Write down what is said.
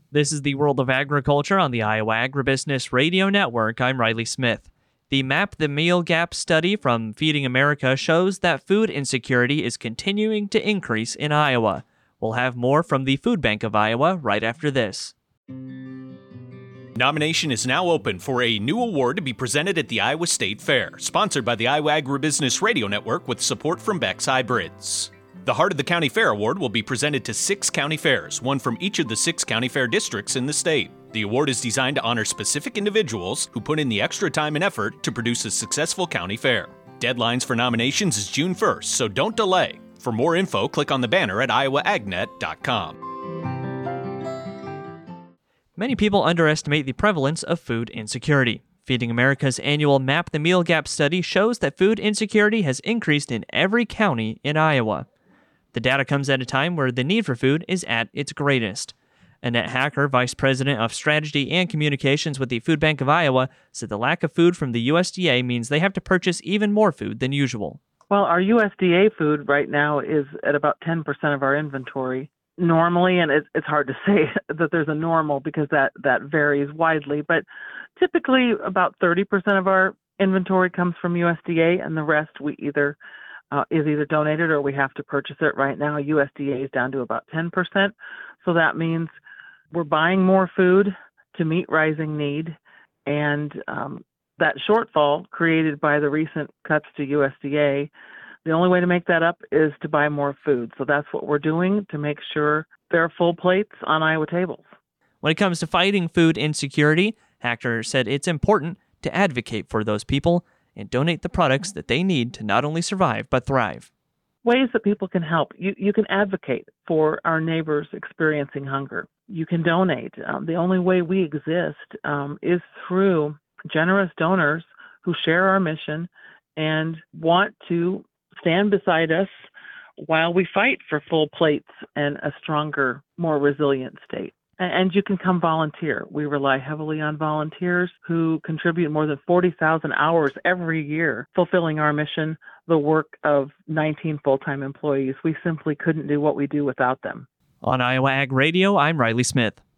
This is the World of Agriculture on the Iowa Agribusiness Radio Network. I'm Riley Smith. The Map the Meal Gap study from Feeding America shows that food insecurity is continuing to increase in Iowa. We'll have more from the Food Bank of Iowa right after this. Nomination is now open for a new award to be presented at the Iowa State Fair, sponsored by the Iowa Agribusiness Radio Network with support from Beck's Hybrids. The Heart of the County Fair Award will be presented to 6 county fairs, one from each of the 6 county fair districts in the state. The award is designed to honor specific individuals who put in the extra time and effort to produce a successful county fair. Deadlines for nominations is June 1st, so don't delay. For more info, click on the banner at iowaagnet.com. Many people underestimate the prevalence of food insecurity. Feeding America's annual Map the Meal Gap study shows that food insecurity has increased in every county in Iowa. The data comes at a time where the need for food is at its greatest. Annette Hacker, Vice President of Strategy and Communications with the Food Bank of Iowa, said the lack of food from the USDA means they have to purchase even more food than usual. Well, our USDA food right now is at about 10% of our inventory. Normally, and it's hard to say that there's a normal because that varies widely, but typically about 30% of our inventory comes from USDA, and the rest we is either donated or we have to purchase it. Right now, USDA is down to about 10%, so that means we're buying more food to meet rising need, and that shortfall created by the recent cuts to USDA, the only way to make that up is to buy more food. So that's what we're doing to make sure there are full plates on Iowa tables. When it comes to fighting food insecurity, Hacker said it's important to advocate for those people and donate the products that they need to not only survive but thrive. Ways that people can help. You can advocate for our neighbors experiencing hunger. You can donate. The only way we exist is through generous donors who share our mission and want to stand beside us while we fight for full plates and a stronger, more resilient state. And you can come volunteer. We rely heavily on volunteers who contribute more than 40,000 hours every year, fulfilling our mission, the work of 19 full-time employees. We simply couldn't do what we do without them. On Iowa Ag Radio, I'm Riley Smith.